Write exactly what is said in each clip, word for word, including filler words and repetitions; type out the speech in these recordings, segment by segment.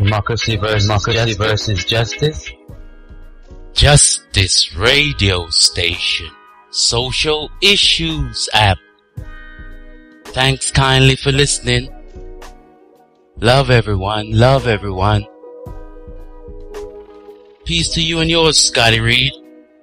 Democracy versus, Democracy versus justice. Justice Radio Station. Social Issues app. Thanks kindly for listening. Love everyone. Love everyone. Peace to you and yours, Scotty Reed.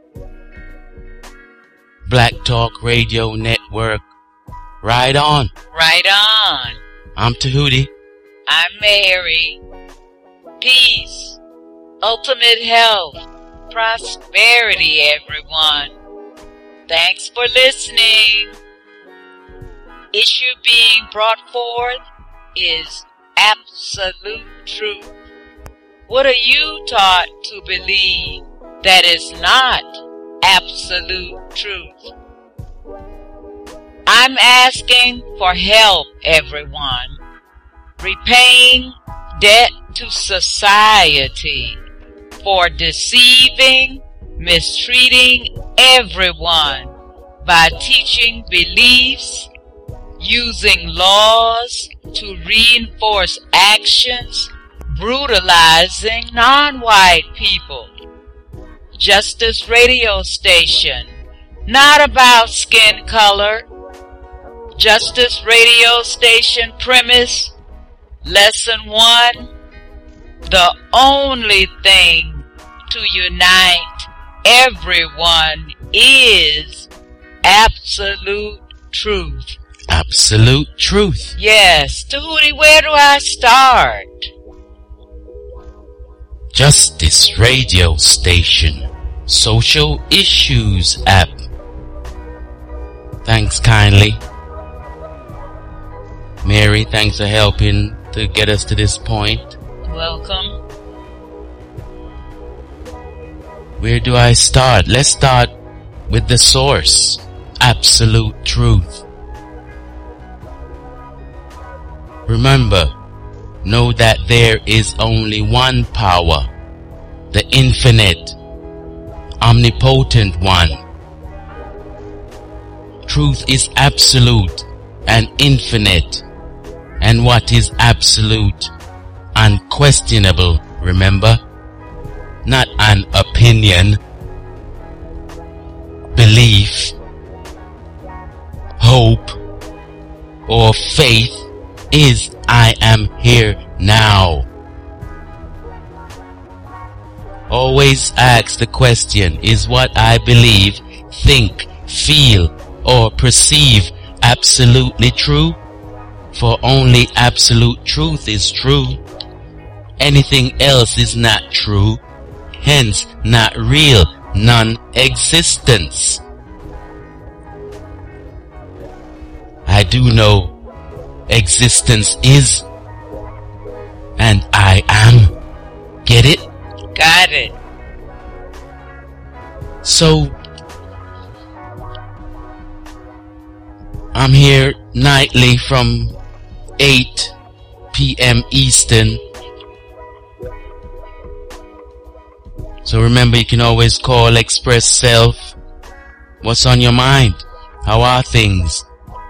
Black Talk Radio Network. Right on. Right on. I'm Tahuti. I'm Mary. Peace. Ultimate health. Prosperity, everyone. Thanks for listening. Issue being brought forth is absolute truth. What are you taught to believe that is not absolute truth? I'm asking for help, everyone. Repaying debt to society for deceiving, mistreating everyone by teaching beliefs, using laws to reinforce actions, brutalizing non-white people. Justice Radio Station, not about skin color. Justice Radio Station premise, lesson one, the only thing to unite everyone is absolute truth. Absolute truth. Yes. Tahuti, where do I start? Justice Radio Station. Social Issues app. Thanks kindly. Mary, thanks for helping to get us to this point. Welcome. Where do I start? Let's start with the source. Absolute truth. Remember, know that there is only one power, the infinite, omnipotent one. Truth is absolute and infinite, and what is absolute, unquestionable, remember? Not an opinion, belief, hope, or faith is I am here now. Always ask the question, is what I believe, think, feel, or perceive absolutely true? For only absolute truth is true. Anything else is not true, hence not real, non-existence. I do know existence is, and I am. Get it? Got it. So, I'm here nightly from eight p.m. Eastern. So remember, you can always call, express self. What's on your mind? How are things?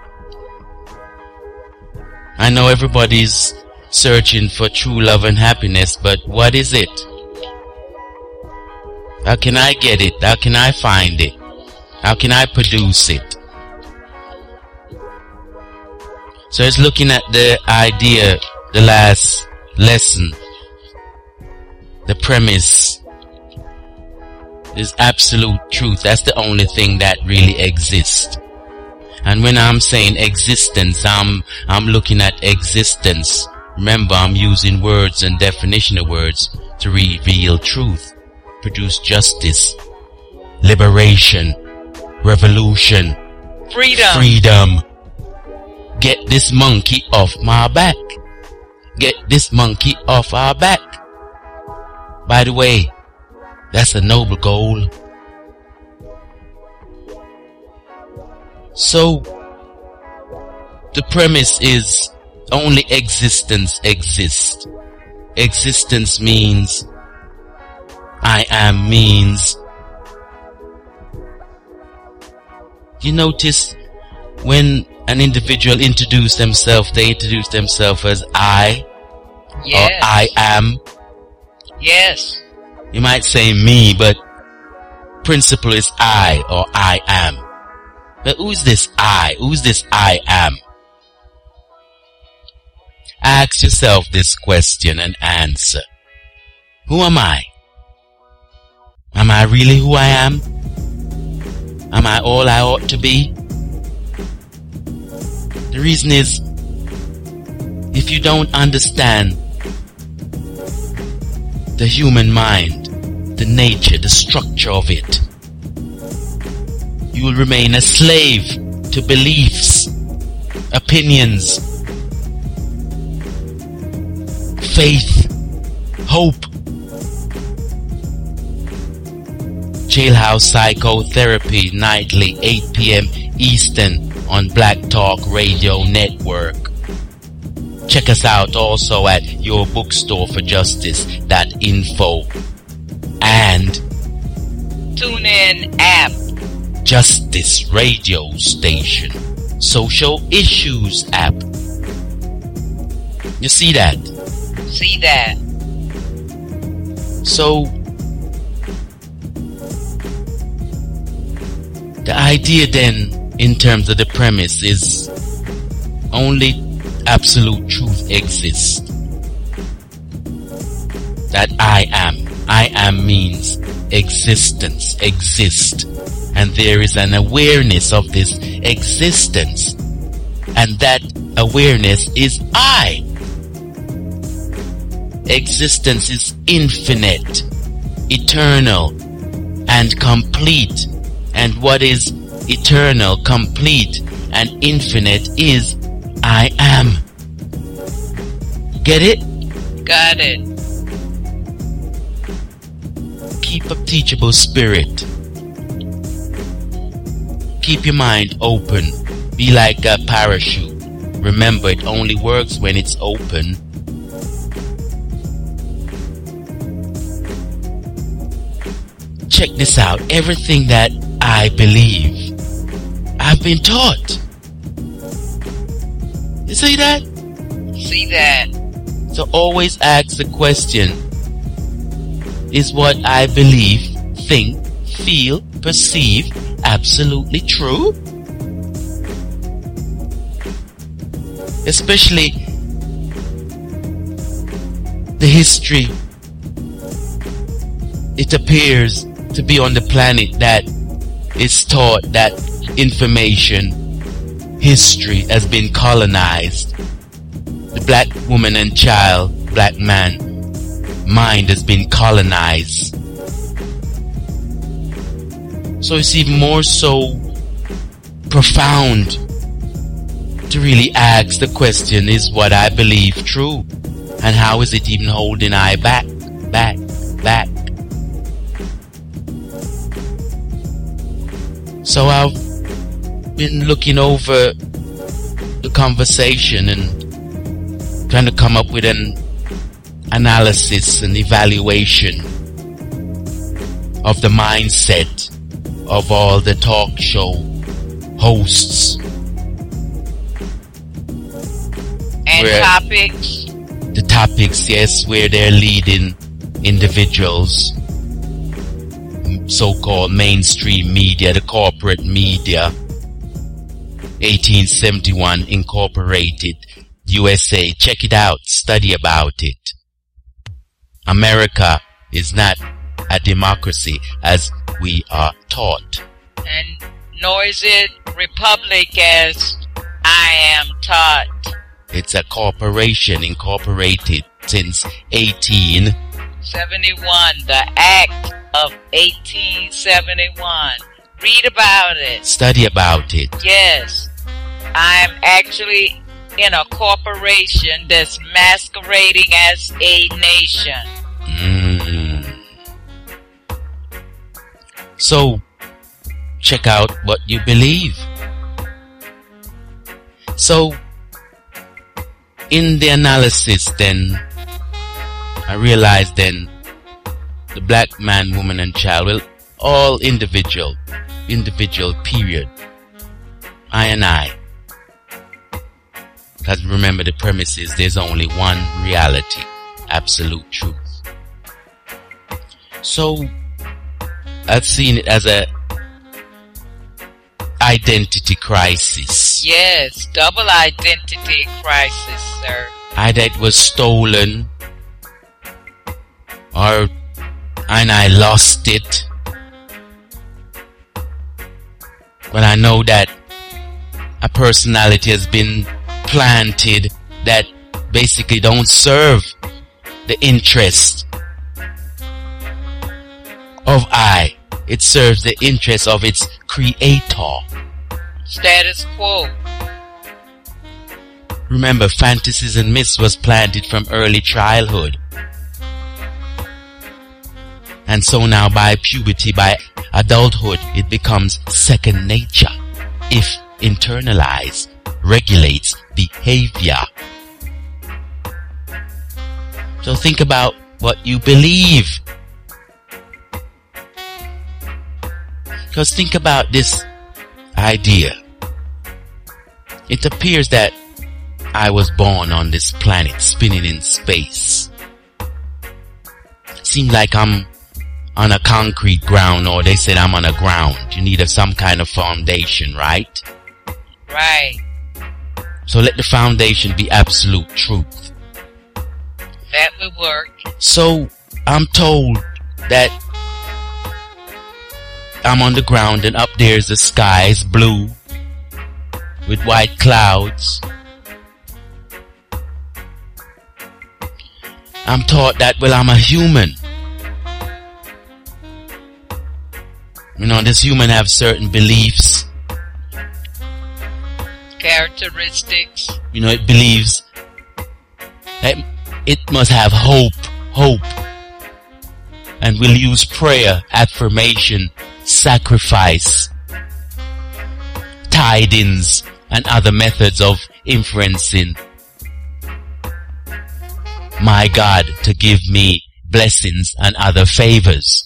I know everybody's searching for true love and happiness, but what is it? How can I get it? How can I find it? How can I produce it? So it's looking at the idea, the last lesson. The premise is absolute truth. That's the only thing that really exists. And when I'm saying existence, I'm I'm looking at existence. Remember, I'm using words and definition of words to reveal truth, produce justice, liberation, revolution, freedom. Freedom. Get this monkey off my back. Get this monkey off our back. By the way, that's a noble goal. So, the premise is only existence exists. Existence means I am means. You notice when an individual introduces themselves, they introduce themselves as I. Yes. Or I am. Yes. You might say me, but principle is I or I am. But who's this I? Who's this I am? Ask yourself this question and answer. Who am I? Am I really who I am? Am I all I ought to be? The reason is, if you don't understand the human mind, the nature, the structure of it, you will remain a slave to beliefs, opinions, faith, hope. Jailhouse Psychotherapy, nightly, eight p.m. Eastern on Black Talk Radio Network. Check us out also at your bookstore for justice dot info and TuneIn app. Justice Radio Station, Social Issues app. You see that? See that? So, the idea then, in terms of the premise, is only absolute truth exists. That I am. I am means existence, exist. And there is an awareness of this existence. And that awareness is I. Existence is infinite, eternal, and complete. And what is eternal, complete, and infinite is I am. Get it? Got it. Keep a teachable spirit. Keep your mind open. Be like a parachute. Remember, it only works when it's open. Check this out. Everything that I believe, I've been taught. You see that? See that? So always ask the question, is what I believe, think, feel, perceive absolutely true? Especially the history. It appears to be on the planet that is taught that information, history has been colonized. The black woman and child, black man, mind has been colonized. So it's even more so profound to really ask the question, is what I believe true? And how is it even holding I back, back, back? So I've been looking over the conversation and trying to come up with an analysis and evaluation of the mindset of all the talk show hosts. And Where topics? The topics, yes, where they're leading individuals, so-called mainstream media, the corporate media, eighteen seventy-one Incorporated, U S A. Check it out. Study about it. America is not a democracy as we are taught. And nor is it republic as I am taught. It's a corporation incorporated since eighteen seventy-one, the Act of eighteen seventy-one. Read about it. Study about it. Yes. I'm actually in a corporation that's masquerading as a nation. Mm. So, check out what you believe. So, in the analysis then, I realized then, the black man, woman and child, well, all individual, individual period. I and I. Because remember, the premise is there's only one reality, absolute truth. So I've seen it as a identity crisis. Yes, double identity crisis, sir. Either it was stolen, or and I lost it. But I know that a personality has been planted that basically don't serve the interest of I. It serves the interest of its creator. Status quo. Remember, fantasies and myths was planted from early childhood. And so now by puberty, by adulthood, it becomes second nature if internalized, regulates behavior. So think about what you believe. Because think about this idea. It appears that I was born on this planet spinning in space. Seems like I'm on a concrete ground, or they said I'm on a ground. You need a, some kind of foundation, right? Right. So let the foundation be absolute truth. That would work. So I'm told that I'm on the ground and up there's the sky is blue with white clouds. I'm taught that, well, I'm a human. You know, this human have certain beliefs. Characteristics. You know, it believes that it must have hope, hope. And will use prayer, affirmation, sacrifice, tidings, and other methods of influencing my God to give me blessings and other favors.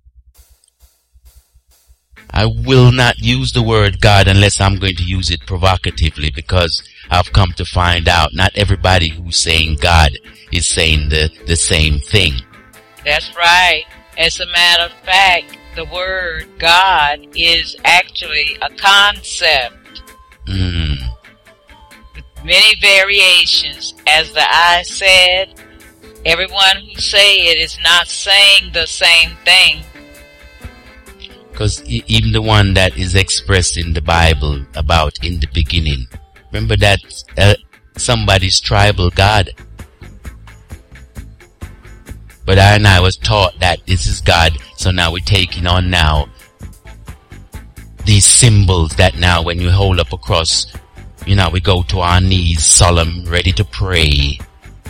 I will not use the word God unless I'm going to use it provocatively, because I've come to find out not everybody who's saying God is saying the, the same thing. That's right. As a matter of fact, the word God is actually a concept. Mm. With many variations. As the I said, everyone who say it is not saying the same thing. Because even the one that is expressed in the Bible about in the beginning, remember that uh, somebody's tribal God. But I and I was taught that this is God, so now we're taking on now these symbols that now when you hold up a cross, you know, we go to our knees, solemn, ready to pray.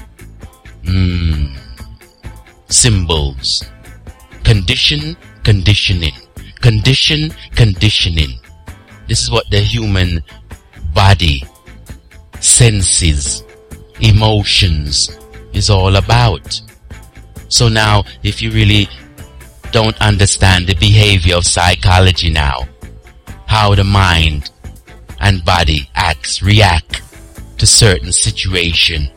Mm. Symbols. Condition, conditioning. Condition, conditioning. This is what the human body, senses, emotions is all about. So now, if you really don't understand the behavior of psychology now, how the mind and body acts, react to certain situation,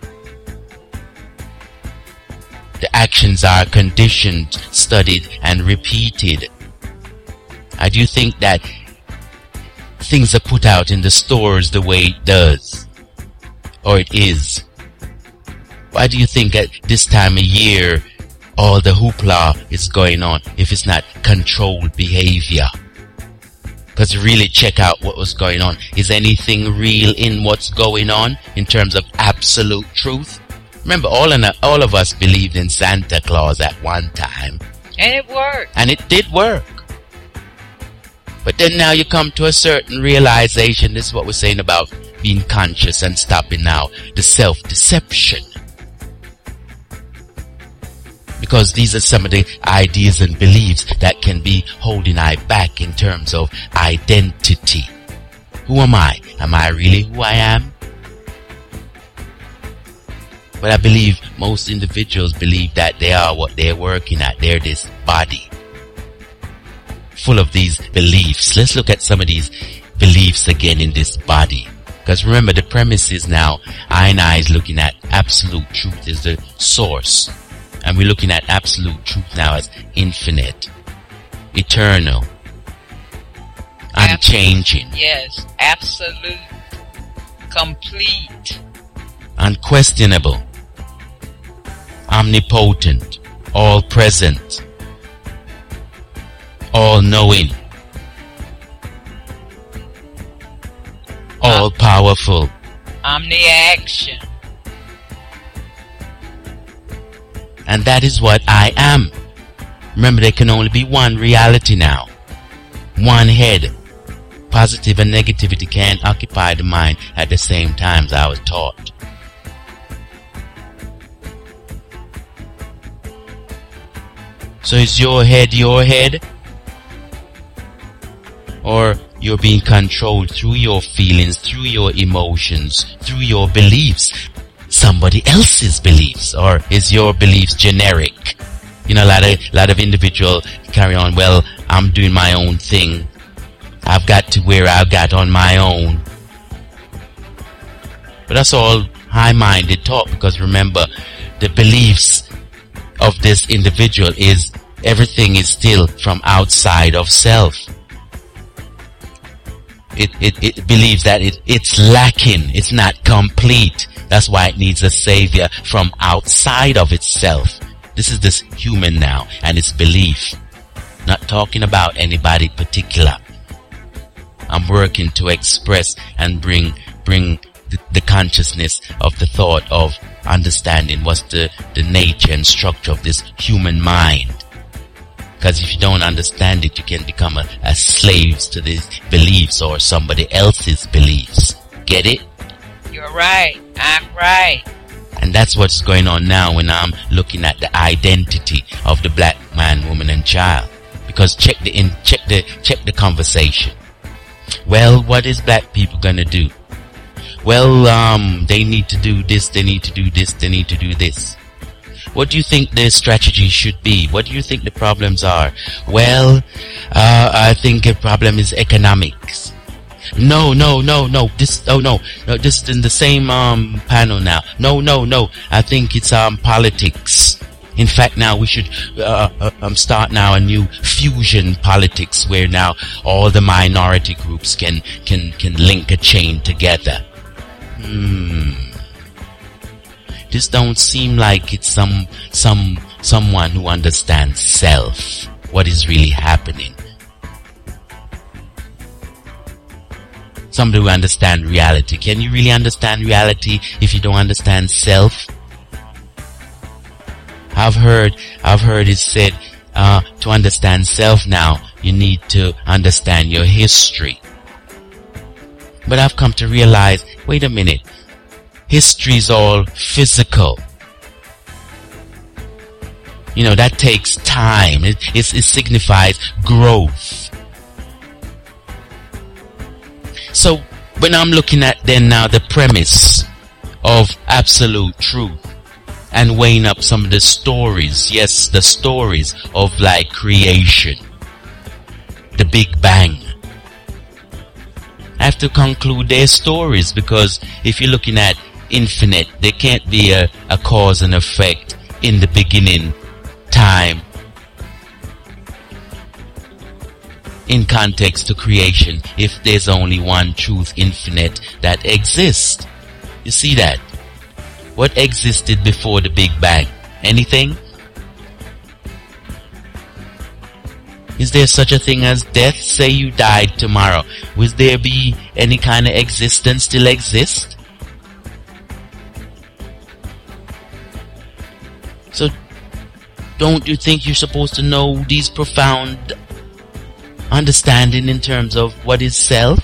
the actions are conditioned, studied, and repeated. I do think that things are put out in the stores the way it does, or it is. Why do you think at this time of year all the hoopla is going on if it's not controlled behavior? Because really check out what was going on. Is anything real in what's going on in terms of absolute truth? Remember, all, in a, all of us believed in Santa Claus at one time. And it worked. And it did work. But then now you come to a certain realization. This is what we're saying about being conscious and stopping now the self-deception. Because these are some of the ideas and beliefs that can be holding I back in terms of identity. Who am I? Am I really who I am? But I believe most individuals believe that they are what they're working at. They're this body full of these beliefs. Let's look at some of these beliefs again in this body. Because remember, the premise is now, I and I is looking at absolute truth as the source. And we're looking at absolute truth now as infinite, eternal, unchanging. Yes, absolute, complete, unquestionable, omnipotent, all present, all knowing, all powerful, omni-action. And that is what I am. Remember, there can only be one reality now. One head. Positive and negativity can't occupy the mind at the same time, as I was taught. So is your head your head? Or you're being controlled through your feelings, through your emotions, through your beliefs? Somebody else's beliefs, or is your beliefs generic? You know, a lot of, lot of individuals carry on, well, I'm doing my own thing. I've got to where I've got on my own. But that's all high-minded talk, because remember, the beliefs of this individual is everything is still from outside of self. It, it, it believes that it, it's lacking, it's not complete. That's why it needs a savior from outside of itself. This is this human now and its belief. Not talking about anybody particular. I'm working to express and bring bring the, the consciousness of the thought of understanding what's the, the nature and structure of this human mind. Because if you don't understand it, you can become a, a slave to these beliefs or somebody else's beliefs. Get it? You're right. I'm right. And that's what's going on now when I'm looking at the identity of the black man, woman, and child. Because check the in, check the check the conversation. Well, what is black people gonna do? Well, um, they need to do this, they need to do this, they need to do this. What do you think the strategy should be? What do you think the problems are? Well, uh, I think a problem is economics. No, no, no, no. This, oh no, no. This is in the same um panel now. No, no, no. I think it's um politics. In fact, now we should uh, uh, um start now a new fusion politics where now all the minority groups can can can link a chain together. Hmm. This don't seem like it's some some someone who understands self. What is really happening? Somebody who understands reality. Can you really understand reality if you don't understand self? I've heard, I've heard it said, uh, to understand self now, you need to understand your history. But I've come to realize, wait a minute, history is all physical. You know, that takes time. It, it, it signifies growth. So, when I'm looking at then now the premise of absolute truth and weighing up some of the stories, yes, the stories of like creation, the Big Bang, I have to conclude their stories, because if you're looking at infinite, there can't be a, a cause and effect in the beginning time in context to creation if there's only one truth, infinite, that exists. You see that? What existed before the Big Bang? Anything? Is there such a thing as death? Say you died tomorrow. Will there be any kind of existence still exist? So, don't you think you're supposed to know these profound understanding in terms of what is self?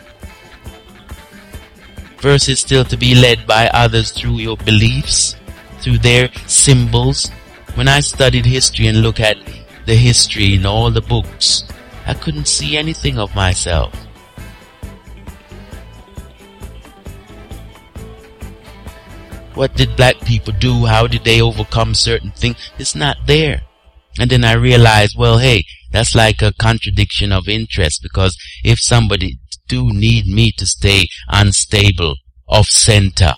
Versus still to be led by others through your beliefs, through their symbols. When I studied history and look at the history in all the books, I couldn't see anything of myself. What did black people do? How did they overcome certain things? It's not there. And then I realized, well, hey, that's like a contradiction of interest, because if somebody do need me to stay unstable, off center.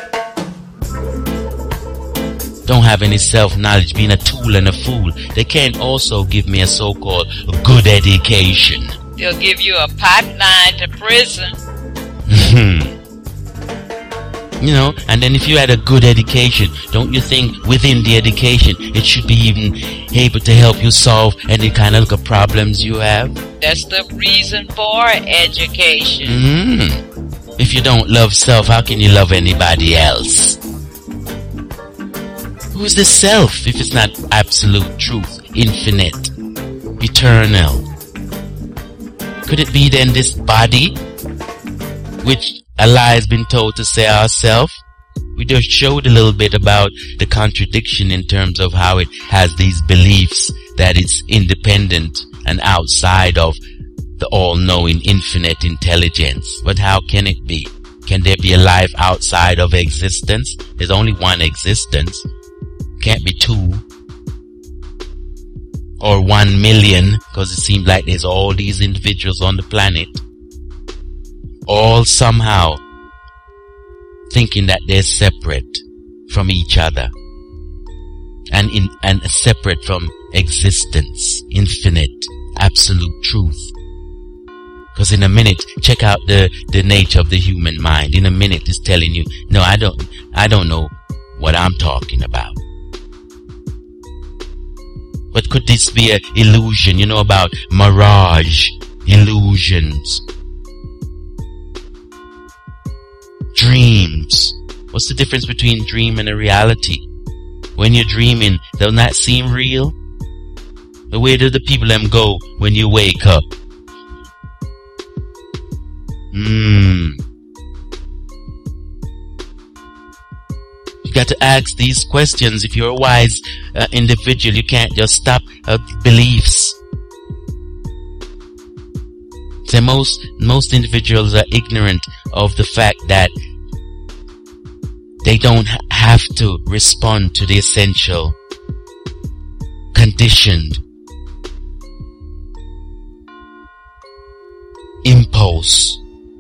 Don't have any self-knowledge, being a tool and a fool. They can't also give me a so-called good education. They'll give you a pipeline to prison. You know, and then if you had a good education, don't you think within the education it should be even able to help you solve any kind of problems you have? That's the reason for education. Mm. If you don't love self, how can you love anybody else? Who's the self if it's not absolute truth, infinite, eternal? Could it be then this body, which a lie has been told to say ourself? We just showed a little bit about the contradiction in terms of how it has these beliefs that it's independent and outside of the all-knowing infinite intelligence. But how can it be? Can there be a life outside of existence? There's only one existence. Can't be two. Or one million, because it seems like there's all these individuals on the planet, all somehow thinking that they're separate from each other and in and separate from existence, infinite, absolute truth. Because in a minute, check out the the nature of the human mind. In a minute, it's telling you, no, I don't, I don't know what I'm talking about. But could this be an illusion? You know about mirage, illusions, dreams. What's the difference between dream and a reality? When you're dreaming, doesn't that seem real? But where do the people them go when you wake up? Hmm. You got to ask these questions. If you're a wise uh, individual, you can't just stop at beliefs. So most most individuals are ignorant of the fact that they don't ha- have to respond to the essential, conditioned impulse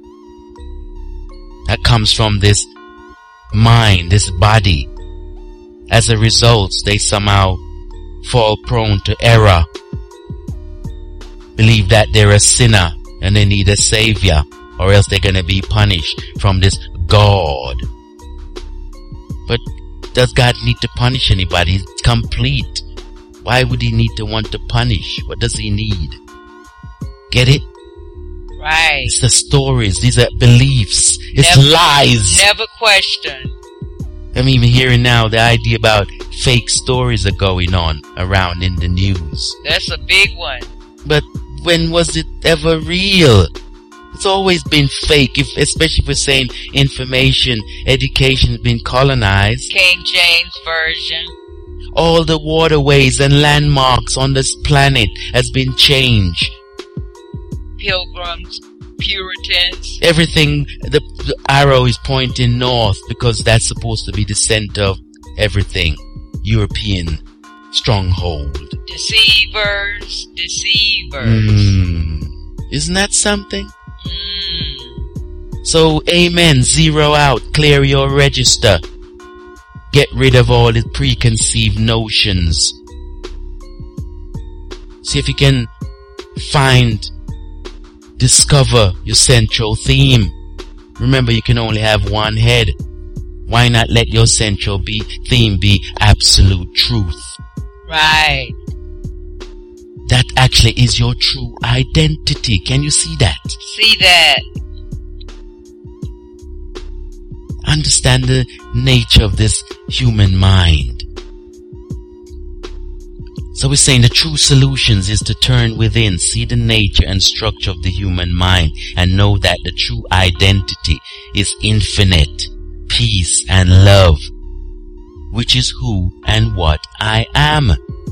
that comes from this mind, this body. As a result, they somehow fall prone to error, believe that they're a sinner and they need a savior, or else they're going to be punished from this God. But does God need to punish anybody? He's complete. Why would he need to want to punish? What does he need? Get it? Right. It's the stories. These are beliefs. It's Never- lies. Never question. I'm even hearing now the idea about fake stories are going on around in the news. That's a big one. But when was it ever real? It's always been fake, if, especially if we're saying information, education has been colonized. King James Version. All the waterways and landmarks on this planet has been changed. Pilgrims, Puritans. Everything, the, the arrow is pointing north because that's supposed to be the center of everything. European stronghold. Deceivers, deceivers. Mm. Isn't that something? Mm. So, amen. Zero out. Clear your register. Get rid of all the preconceived notions. See if you can find, discover your central theme. Remember, you can only have one head. Why not let your central be, theme be absolute truth? Right. That actually is your true identity. Can you see that? See that. Understand the nature of this human mind. So we're saying the true solutions is to turn within, see the nature and structure of the human mind, and know that the true identity is infinite, peace and love, which is who and what I am.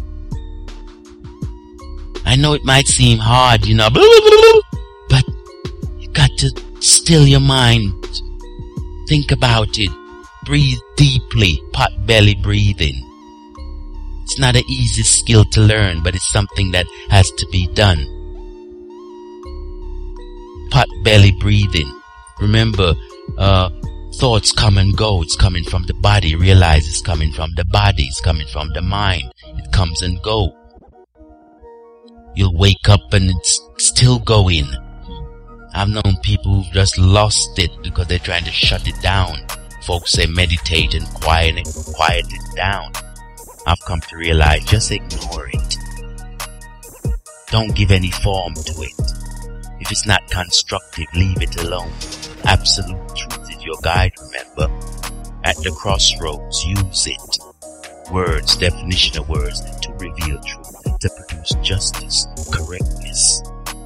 I know it might seem hard, you know, blah, blah, blah, blah, but you got to still your mind. Think about it. Breathe deeply. Pot belly breathing. It's not an easy skill to learn, but it's something that has to be done. pot belly breathing. Remember, uh, thoughts come and go. It's coming from the body. Realize it's coming from the body. It's coming from the mind. It comes and go. You'll wake up and it's still going. I've known people who've just lost it because they're trying to shut it down. Folks say meditate and quiet it, quiet it down. I've come to realize just ignore it. Don't give any form to it. If it's not constructive, leave it alone. Absolute truth is your guide, remember. At the crossroads, use it. Words, definition of words, to reveal truth, to produce justice, correctness.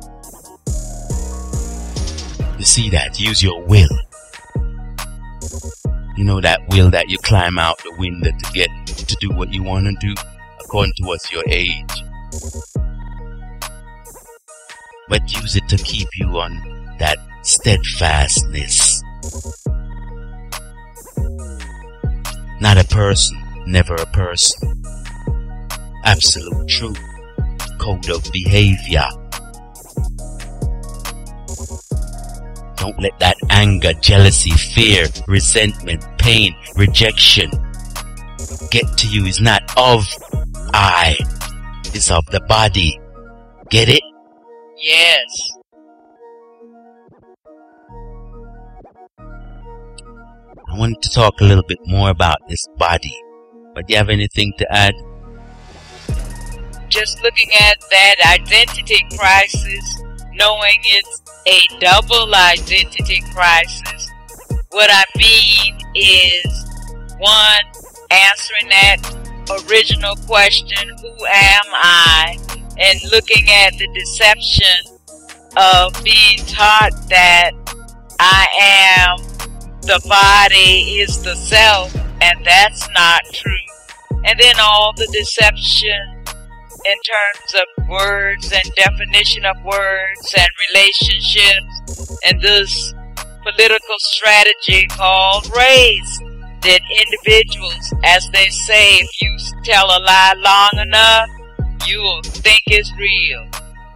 You see that? Use your will. You know that will that you climb out the window to get to do what you want to do according to what's your age. But use it to keep you on that steadfastness. Not a person, never a person. Absolute truth. Code of behavior. Don't let that anger, jealousy, fear, resentment, pain, rejection get to you. It's not of I. It's of the body. Get it? Yes. I wanted to talk a little bit more about this body. But do you have anything to add? Just looking at that identity crisis, knowing it's a double identity crisis. What I mean is, one, answering that original question, who am I? And looking at the deception of being taught that I am the body is the self, and that's not true. And then all the deception in terms of words and definition of words and relationships and this political strategy called race, that individuals, as they say, if you tell a lie long enough, you will think it's real.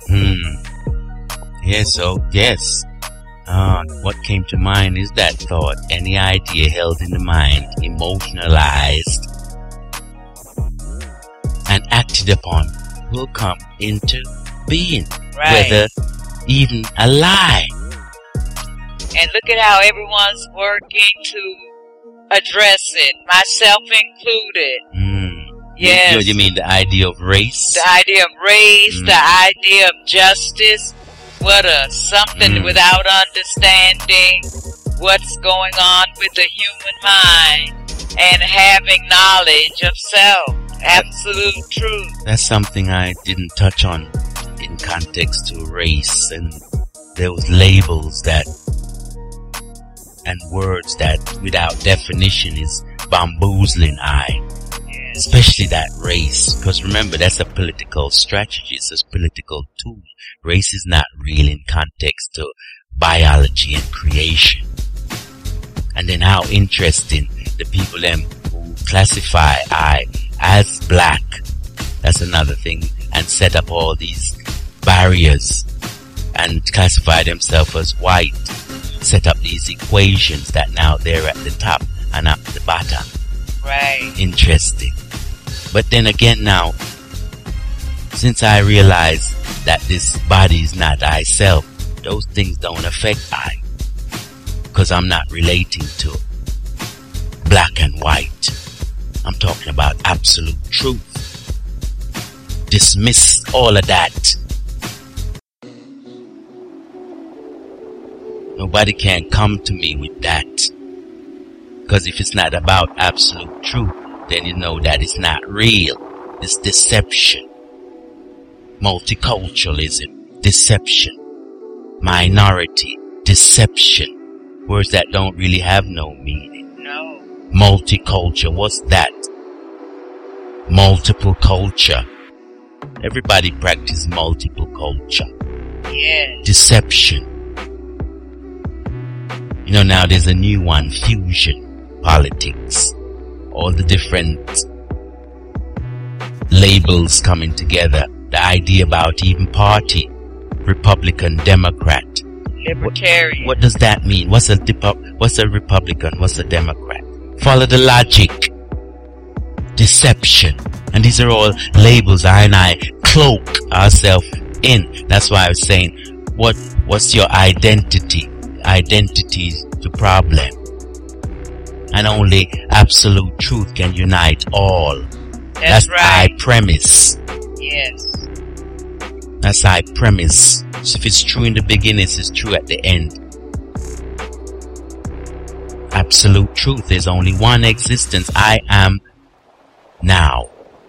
Hmm. Yes, so, yes. Uh, what came to mind is that thought. Any idea held in the mind, emotionalized, and acted upon will come into being. Right. Whether even a lie. And look at how everyone's working to address it, myself included. Mm. Yes. You, you mean the idea of race? The idea of race, Mm. the idea of justice. What a something Mm. without understanding what's going on with the human mind and having knowledge of self. Absolute truth. That's something I didn't touch on in context to race, and those labels that and words that without definition is bamboozling I. Especially that race, because remember, that's a political strategy. It's a political tool. Race is not real in context to biology and creation. And then how interesting the people them who classify I as black, that's another thing, and set up all these barriers and classify themselves as white, set up these equations that now they're at the top and at the bottom. Right. Interesting. But then again now, since I realize that this body is not I self, those things don't affect I. Because I'm not relating to black and white. I'm talking about absolute truth. Dismiss all of that. Nobody can come to me with that. Because if it's not about absolute truth, then you know that it's not real. It's deception. Multiculturalism, deception. Minority, deception. Words that don't really have no meaning. No. Multicultural, what's that? Multiple culture. Everybody practice multiple culture. Yeah. Deception. You know, now there's a new one, fusion politics. All the different labels coming together. The idea about even party, Republican, Democrat. Libertarian. What does that mean? What's a Depo- what's a Republican? What's a Democrat? Follow the logic. Deception. And these are all labels I and I cloak ourselves in. That's why I was saying, what what's your identity? Identity is the problem. And only absolute truth can unite all. That's, That's right. I premise. Yes. That's I premise. So if it's true in the beginning, it's true at the end. Absolute truth. There's only one existence. I am now.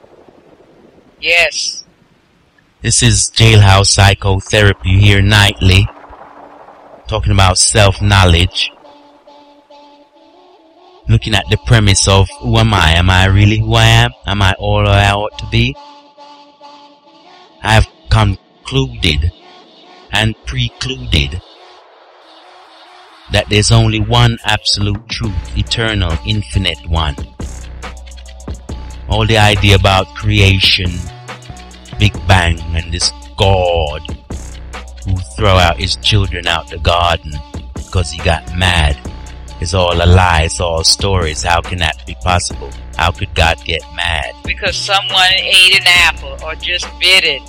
Yes. This is Jailhouse Psychotherapy here nightly. Talking about self-knowledge. Looking at the premise of who am I? Am I really who I am? Am I all I ought to be? I have concluded and precluded that there's only one absolute truth, eternal, infinite one. All the idea about creation, Big Bang, and this God who threw out his children out the garden because he got mad, is all a lie, it's all stories. How can that be possible? How could God get mad? Because someone ate an apple or just bit it.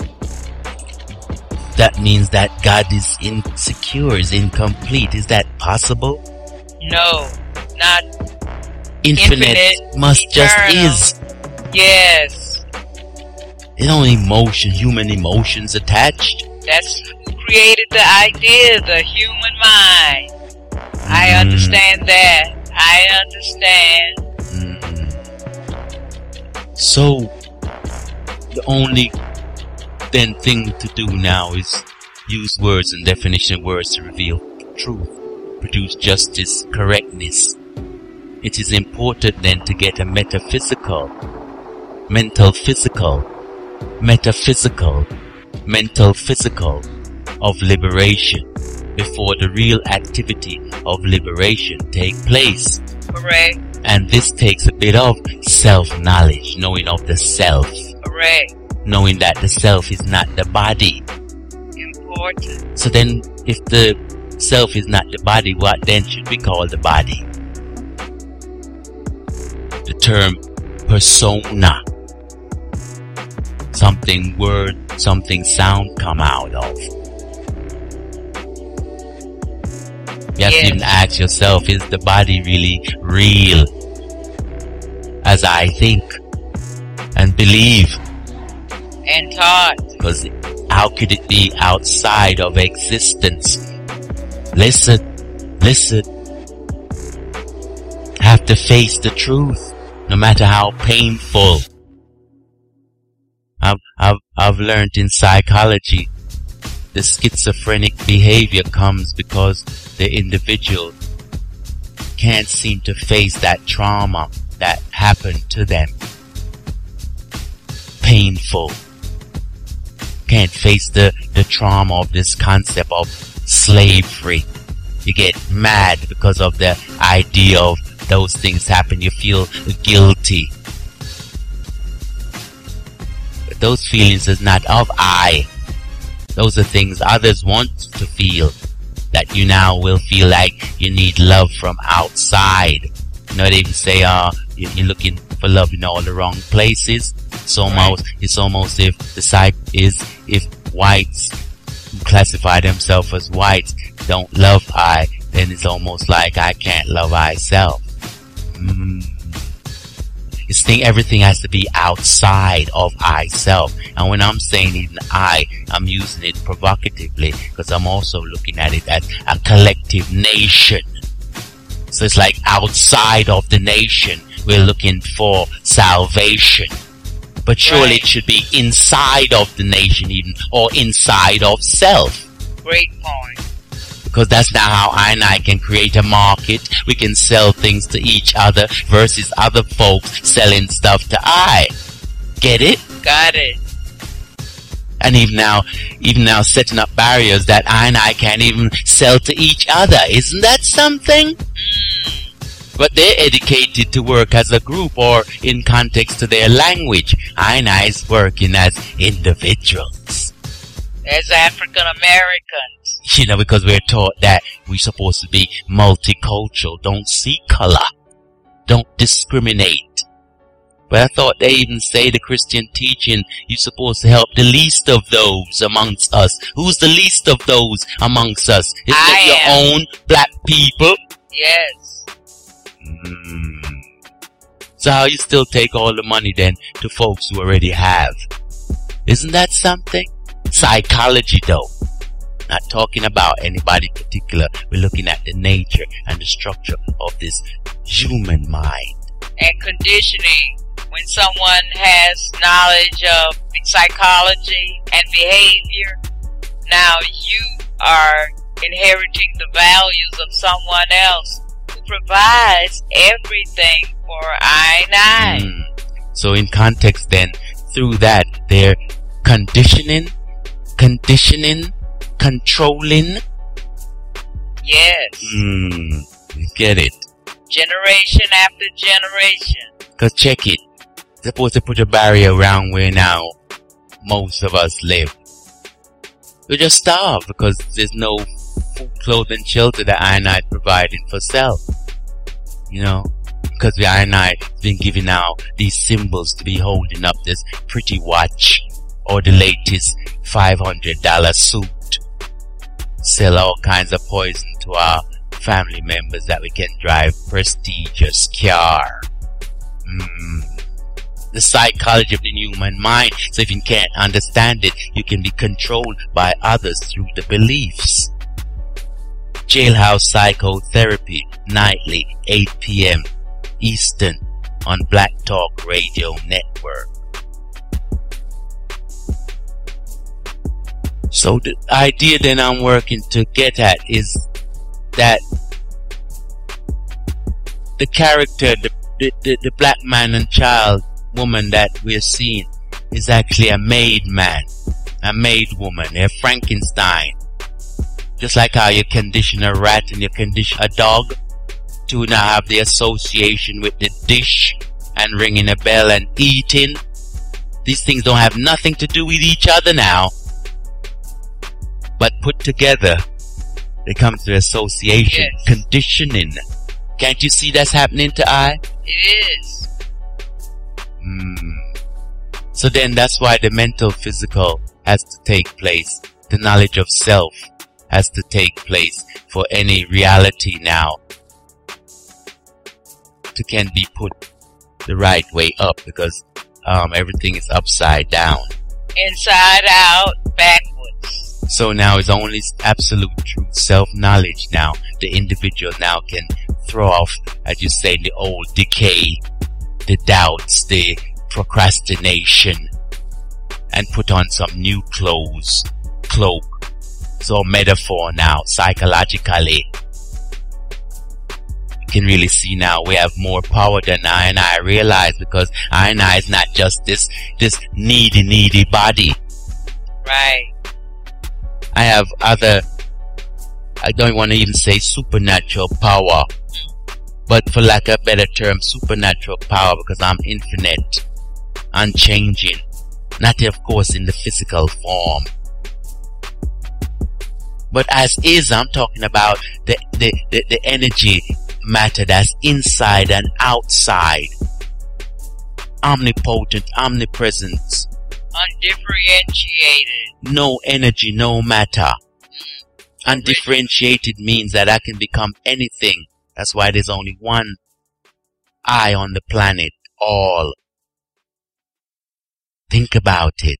That means that God is insecure, is incomplete. Is that possible? No, not Infinite, infinite, must eternal. just is. Yes. There's no emotion, human emotions attached. That's who created the idea, the human mind. I Mm. understand that. I understand. Mm. So, the only then thing to do now is use words and definition of words to reveal truth, produce justice, correctness. It is important then to get a metaphysical, mental physical, metaphysical, mental physical of liberation before the real activity of liberation take place. Correct. And this takes a bit of self-knowledge, knowing of the self, Correct. knowing that the self is not the body. Important. So then, if the self is not the body, what then should we call the body? The term persona. Something word, something sound come out of. You have Yes. to even ask yourself, is the body really real? As I think and believe. And taught. Because how could it be outside of existence? Listen, listen. Have to face the truth, no matter how painful. I've, I've, I've learned in psychology, the schizophrenic behavior comes because the individual can't seem to face that trauma that happened to them. Painful. Can't face the, the trauma of this concept of slavery. You get mad because of the idea of those things happen. You feel guilty. But those feelings is not of I. Those are things others want to feel. That you now will feel like you need love from outside. You know, they even say, uh, you- you're looking for love in all the wrong places. It's almost, it's almost if the side is, if whites who classify themselves as whites don't love I, then it's almost like I can't love I self. Mm. It's think everything has to be outside of I self. And when I'm saying even I, I'm using it provocatively because I'm also looking at it as a collective nation. So it's like outside of the nation, we're looking for salvation. But surely Right. it should be inside of the nation even, or inside of self. Great point. Because that's now how I and I can create a market. We can sell things to each other versus other folks selling stuff to I. Get it? Got it. And even now, even now setting up barriers that I and I can't even sell to each other. Isn't that something? But they're educated to work as a group or in context to their language. I and I is working as individuals. As African Americans. You know, because we're taught that we're supposed to be multicultural. Don't see color. Don't discriminate. But I thought they even say the Christian teaching, you're supposed to help the least of those amongst us. Who's the least of those amongst us? Isn't it your am. own black people? Yes. Mm. So how you still take all the money then to folks who already have? Isn't that something? Psychology though. Not talking about anybody particular. We're looking at the nature and the structure of this human mind. And conditioning. When someone has knowledge of psychology and behavior, now you are inheriting the values of someone else who provides everything for I nine. Mm. So in context then, through that, they're conditioning, conditioning, controlling. Yes. Mm. You get it. Generation after generation. Cause check it. Supposed to put a barrier around where now most of us live. We just starve because there's no food, clothing, shelter that I and I providing for self. You know, because we I and I been giving out these symbols to be holding up this pretty watch or the latest five hundred dollar suit. Sell all kinds of poison to our family members that we can drive prestigious car. Mm. The psychology of the human mind. So if you can't understand it, you can be controlled by others through the beliefs. Jailhouse Psychotherapy, nightly, eight p.m. Eastern, on Black Talk Radio Network. So the idea that I'm working to get at is that the character, the, the, the, the black man and child, woman that we're seeing is actually a made man, a made woman, a Frankenstein. Just like how you condition a rat and you condition a dog to now have the association with the dish and ringing a bell and eating. These things don't have nothing to do with each other now, but put together they come to association. Yes. Conditioning. Can't you see that's happening to I? It is. Mm. So then that's why the mental physical has to take place. The knowledge of self has to take place for any reality now to can be put the right way up, because um, everything is upside down. Inside out, backwards. So now it's only absolute truth, self-knowledge now. The individual now can throw off, as you say, the old decay, the doubts, the procrastination, and put on some new clothes, cloak. So metaphor now, psychologically. You can really see now we have more power than I and I realize, because I and I is not just this, this needy, needy body. Right. I have other, I don't want to even say supernatural power, but for lack of a better term, supernatural power, because I'm infinite, unchanging, not of course in the physical form. But as is, I'm talking about the, the, the, the energy matter that's inside and outside. Omnipotent, omnipresent. Undifferentiated. No energy, no matter. Undifferentiated means that I can become anything. That's why there's only one I on the planet. All. Think about it.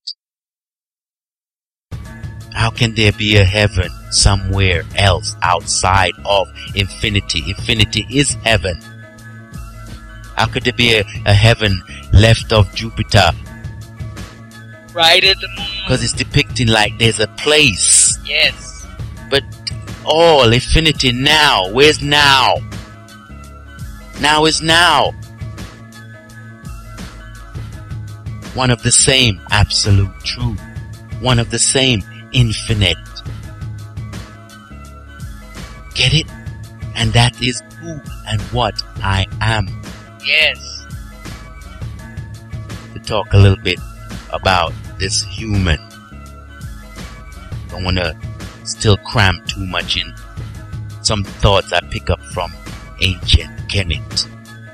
How can there be a heaven somewhere else outside of infinity? Infinity is heaven. How could there be a, a heaven left of Jupiter? Right at the moon. Because it's depicting like there's a place. Yes. But all infinity now. Where's now? Now is now. One of the same absolute truth. One of the same infinite. Get it? And that is who and what I am. Yes. To talk a little bit about this human. Don't want to still cram too much in some thoughts I pick up from ancient Kemet.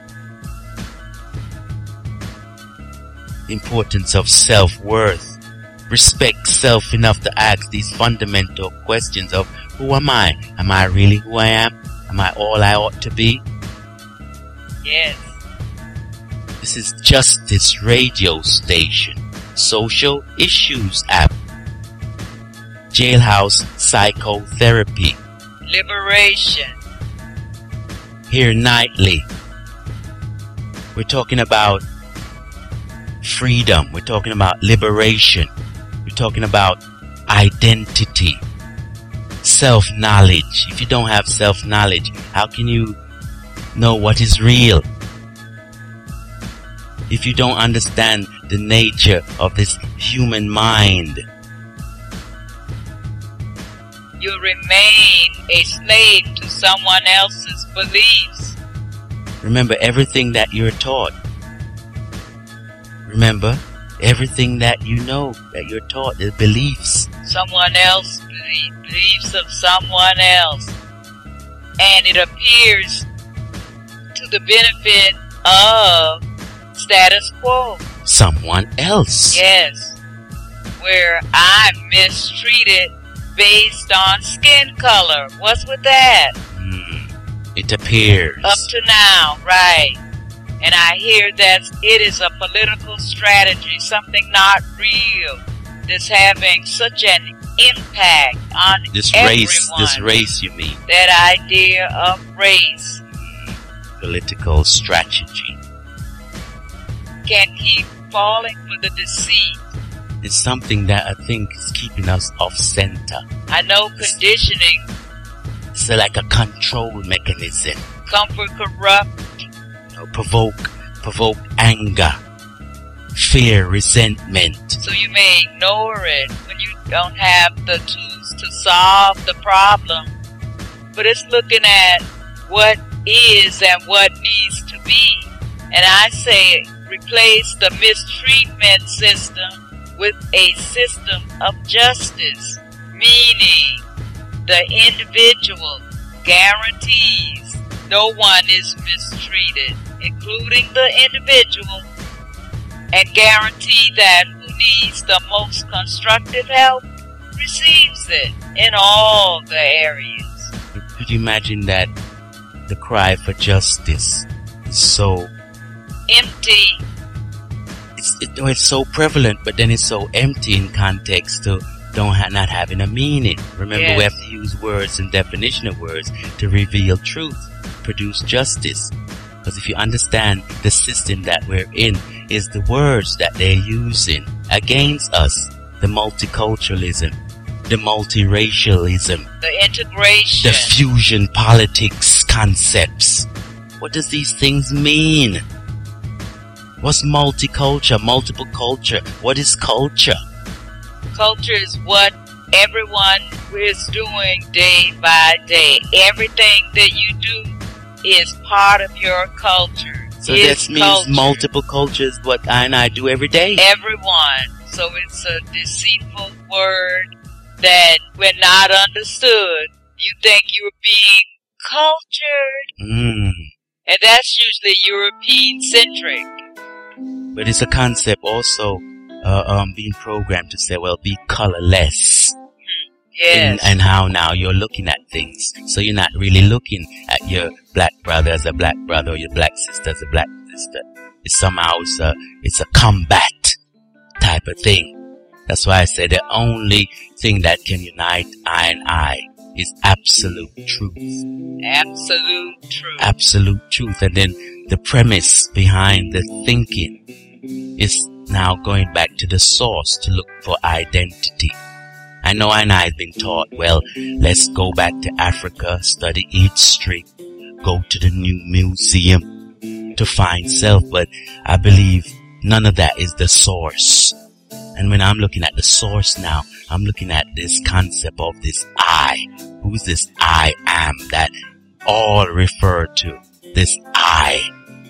Importance of self-worth. Respect self enough to ask these fundamental questions of who am I? Am I really who I am? Am I all I ought to be? Yes. This is Justice Radio Station, Social Issues App, Jailhouse Psychotherapy, Liberation. Here nightly. We're talking about freedom. We're talking about liberation. We're talking about identity, self-knowledge. If you don't have self-knowledge, how can you know what is real? If you don't understand the nature of this human mind, you remain a slave to someone else's beliefs. remember everything that you're taught. Remember everything that you know, that you're taught, the beliefs. Someone else belie- beliefs of someone else. And it appears to the benefit of status quo. Someone else. Yes. Where I'm mistreated based on skin color. What's with that? Hmm. It appears. Up to now, right. And I hear that it is a political strategy, something not real, that's having such an impact on This everyone. race, this race you mean. That idea of race Political strategy. can keep falling for the deceit. It's something that I think is keeping us off center. I know conditioning, It's like a control mechanism. comfort corrupt, You know, provoke, provoke anger, fear, resentment. so you may ignore it when you don't have the tools to solve the problem. But it's looking at what is and what needs to be. And I say replace the mistreatment system with a system of justice, meaning the individual guarantees no one is mistreated, including the individual, and guarantee that who needs the most constructive help receives it in all the areas. Could you imagine that the cry for justice is so, Empty. it's, it, oh, it's so prevalent, but then it's so empty in context to don't ha- not having a meaning. Remember, Yes. we have to use words and definition of words to reveal truth, produce justice. Because if you understand the system that we're in is the words that they're using against us, the multiculturalism, the multiracialism, The integration. the fusion politics concepts. What does these things mean? What's multiculture, multiple culture? What is culture? Culture is what everyone is doing day by day. Everything that you do is part of your culture. So Is that means culture. multiple cultures, what I and I do every day. Everyone. So it's a deceitful word that, when not understood, you think you're being cultured. Mm. And that's usually European centric. But it's a concept also uh, um, being programmed to say, well, be colorless. Yes. In, and how now you're looking at things. So you're not really looking at your black brother as a black brother or your black sister as a black sister. It's somehow it's a, it's a combat type of thing. That's why I say the only thing that can unite I and I is absolute truth. Absolute truth. Absolute truth. And then the premise behind the thinking is now going back to the source to look for identity. I know I and I have been taught, well, let's go back to Africa, study history, go to the new museum to find self, but I believe none of that is the source. And when I'm looking at the source now, I'm looking at this concept of this I. Who's this I am that all refer to? This I.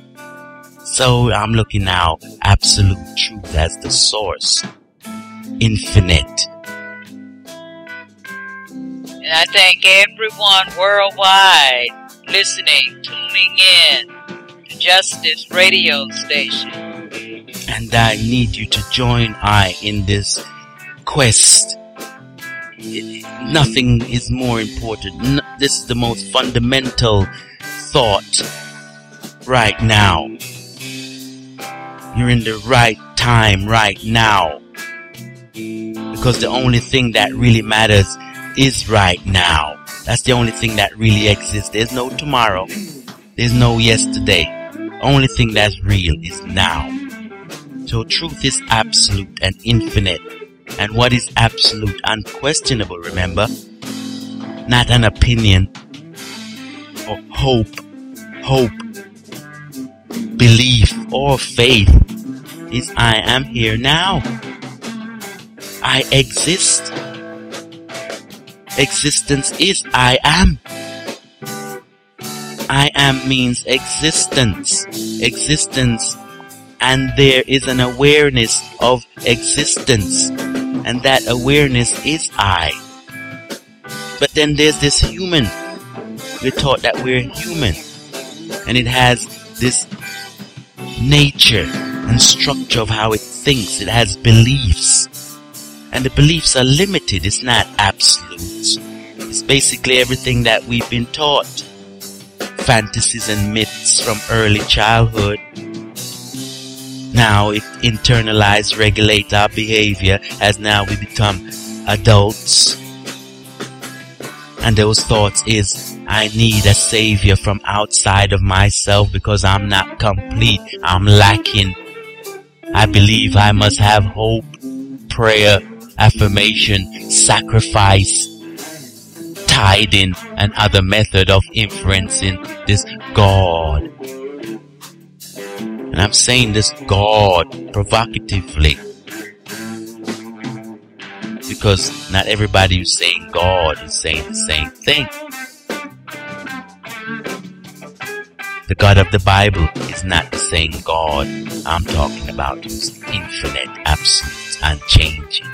So I'm looking now absolute truth as the source. Infinite. And I thank everyone worldwide listening, tuning in to Justice Radio Station. And I need you to join I in this quest. Nothing is more important. This is the most fundamental thought right now. You're in the right time right now. Because the only thing that really matters is right now. That's the only thing that really exists. There's no tomorrow. There's no yesterday. Only thing that's real is now. So truth is absolute and infinite. And what is absolute? Unquestionable, remember? Not an opinion or hope, hope, belief or faith is I am here now. I exist. Existence is I am. I am means existence. Existence. And there is an awareness of existence. And that awareness is I. But then there's this human. We're taught that we're human. And it has this nature and structure of how it thinks. It has beliefs. And the beliefs are limited. It's not absolute. It's basically everything that we've been taught. Fantasies and myths from early childhood. Now, if internalized, regulate our behavior as now we become adults. And those thoughts is, I need a savior from outside of myself because I'm not complete. I'm lacking. I believe I must have hope, prayer, affirmation, sacrifice, tithing, and other method of influencing this God. And I'm saying this God provocatively because not everybody who's saying God is saying the same thing. The God of the Bible is not the same God I'm talking about, who's infinite, absolute, unchanging.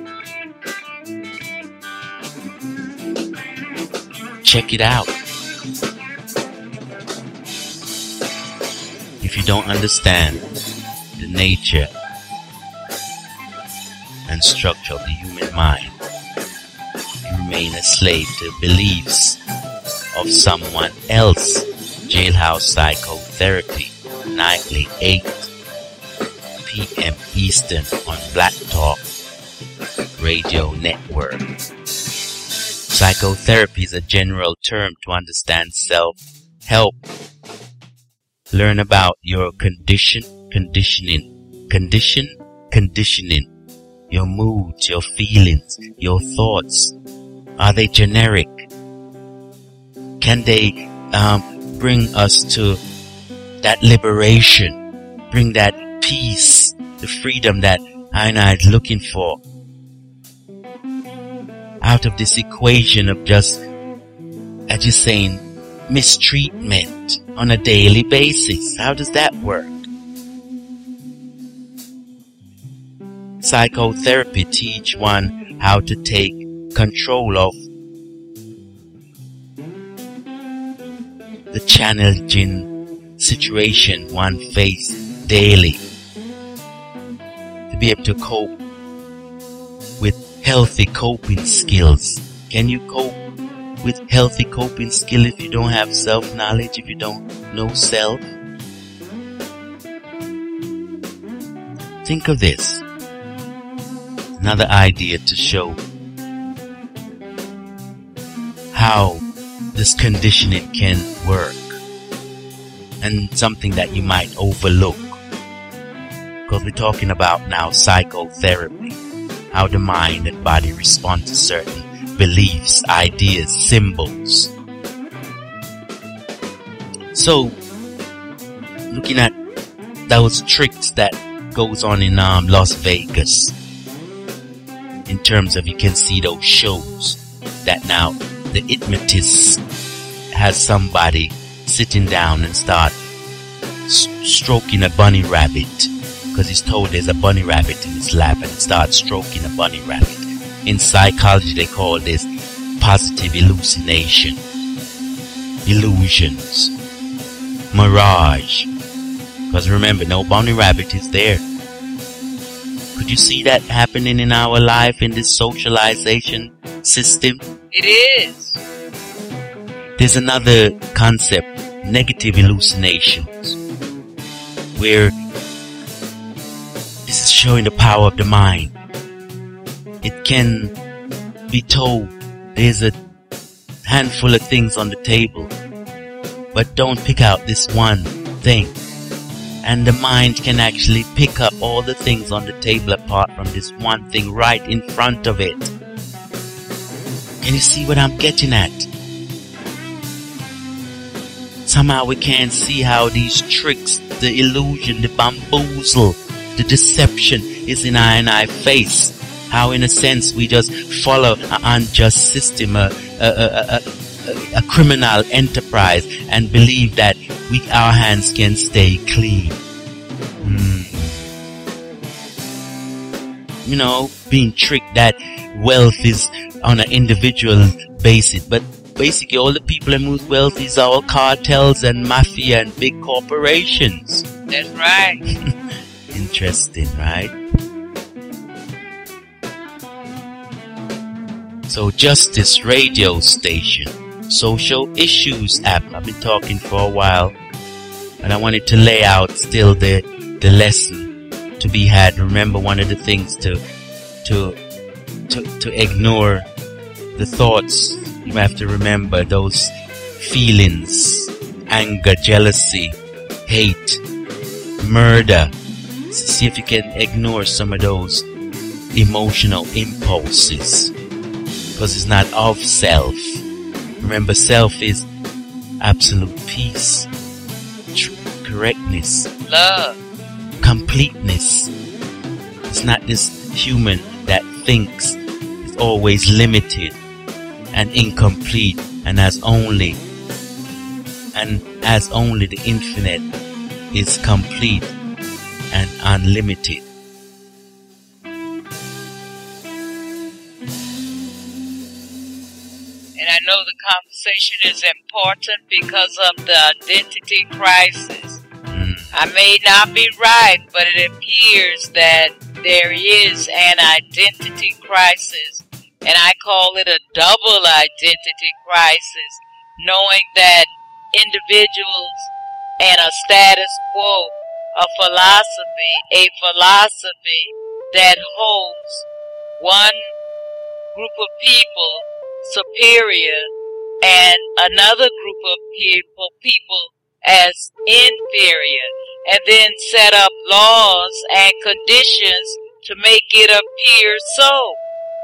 Check it out. If you don't understand the nature and structure of the human mind, you remain a slave to beliefs of someone else. Jailhouse Psychotherapy, nightly eight p.m. Eastern on Black Talk Radio Network. Psychotherapy is a general term to understand self-help. Learn about your condition, conditioning, condition, conditioning, your moods, your feelings, your thoughts. Are they generic? Can they um, bring us to that liberation, bring that peace, the freedom that I and I is looking for? Out of this equation of just, as you're saying, mistreatment on a daily basis. How does that work? Psychotherapy teach one how to take control of the challenging situation one faces daily. To be able to cope with healthy coping skills. Can you cope with healthy coping skill if you don't have self-knowledge, if you don't know self? Think of this. Another idea to show how this conditioning can work, and something that you might overlook, because we're talking about now psychotherapy, how the mind and body respond to certain beliefs, ideas, symbols. So, looking at those tricks that goes on in um, Las Vegas, in terms of you can see those shows that now the hypnotist has somebody sitting down and start s- stroking a bunny rabbit, because he's told there's a bunny rabbit in his lap, and start stroking a bunny rabbit. In psychology they call this positive hallucination, illusions, mirage. Because remember, no bunny rabbit is there. Could you see that happening in our life in this socialization system? It is. There's another concept, negative hallucinations, where this is showing the power of the mind. It can be told there's a handful of things on the table, but don't pick out this one thing. And the mind can actually pick up all the things on the table apart from this one thing right in front of it. Can you see what I'm getting at? Somehow we can't see how these tricks, the illusion, the bamboozle, the deception is in our and our face. How in a sense we just follow an unjust system, a, a, a, a, a criminal enterprise, and believe that we, our hands can stay clean. Mm. You know, being tricked that wealth is on an individual basis, but basically all the people that move wealth is all cartels and mafia and big corporations. That's right. Interesting, right? So Justice Radio Station, Social Issues app. I've been talking for a while, and I wanted to lay out still the the lesson to be had. Remember, one of the things to to to to ignore the thoughts. You have to remember those feelings: anger, jealousy, hate, murder. See if you can ignore some of those emotional impulses, because it's not of self. Remember, self is absolute peace, true correctness, love, completeness. It's not this human that thinks is always limited and incomplete, and as only and as only the infinite is complete and unlimited. And I know the conversation is important because of the identity crisis. Mm. I may not be right, but it appears that there is an identity crisis, and I call it a double identity crisis, knowing that individuals and a status quo, a philosophy, a philosophy that holds one group of people superior and another group of people people as inferior, and then set up laws and conditions to make it appear so.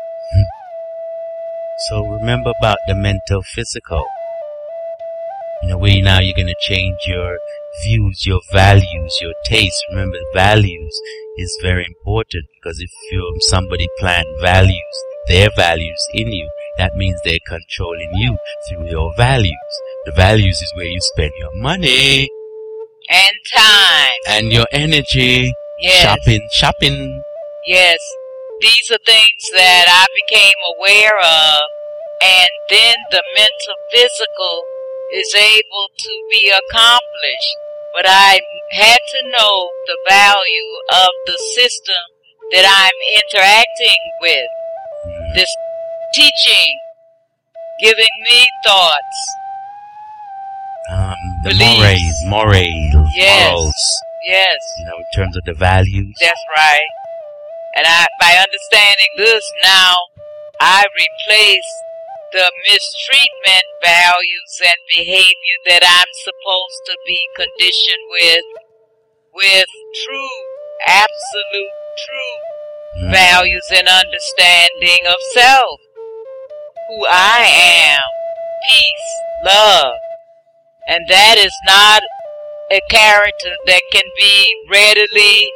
So remember about the mental physical. In a way, now you're going to change your views, your values, your tastes. Remember, values is very important, because if you somebody plant values, their values in you, that means they're controlling you through your values. The values is where you spend your money And time. and your energy. Yes. Shopping, shopping. Yes. These are things that I became aware of, and then the mental physical is able to be accomplished. But I had to know the value of the system that I'm interacting with. Mm. This teaching, giving me thoughts. Um, the Beliefs. mores, morals, Yes. morals, Yes, you know, in terms of the values. that's right. And I, by understanding this now, I replace the mistreatment values and behavior that I'm supposed to be conditioned with, with true, absolute, true Mm. values and understanding of self, who I am, peace, love. And that is not a character that can be readily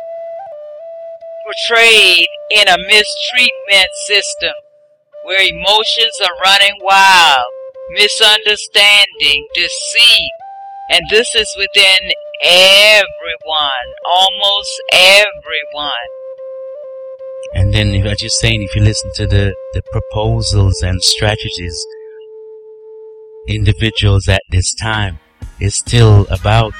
portrayed in a mistreatment system where emotions are running wild, misunderstanding, deceit. And this is within everyone, almost everyone. And then, if, as you're saying, if you listen to the, the proposals and strategies, individuals at this time, it's still about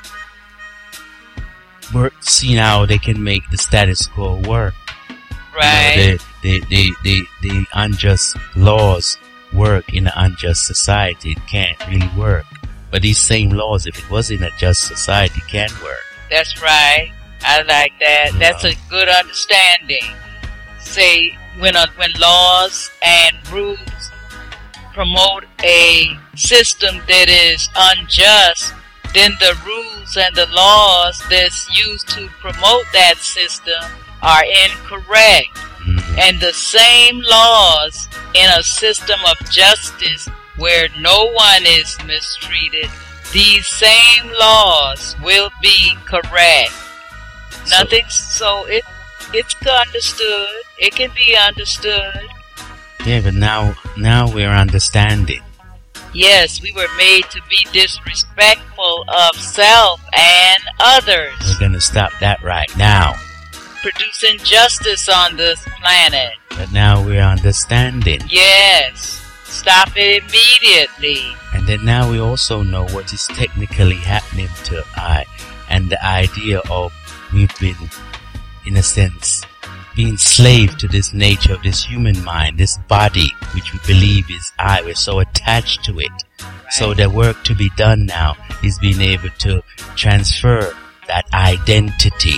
work, seeing how they can make the status quo work. Right. You know, the, the, the, the, the unjust laws work in an unjust society. It can't really work. But these same laws, if it was in a just society, can work. That's right. I like that. Yeah. That's a good understanding. Say, when uh, when laws and rules promote a system that is unjust, then the rules and the laws that's used to promote that system are incorrect. Mm-hmm. And the same laws in a system of justice where no one is mistreated, these same laws will be correct. So, Nothing, so it it's understood. It can be understood. yeah, but now, now we're understanding. Yes, we were made to be disrespectful of self and others, We're gonna stop that right now. producing justice on this planet. But now we're understanding. Yes, stop it immediately. And then now we also know what is technically happening to I, and the idea of we've been, in a sense, being slave to this nature of this human mind, this body, which we believe is I. We're so attached to it. Right. So the work to be done now is being able to transfer that identity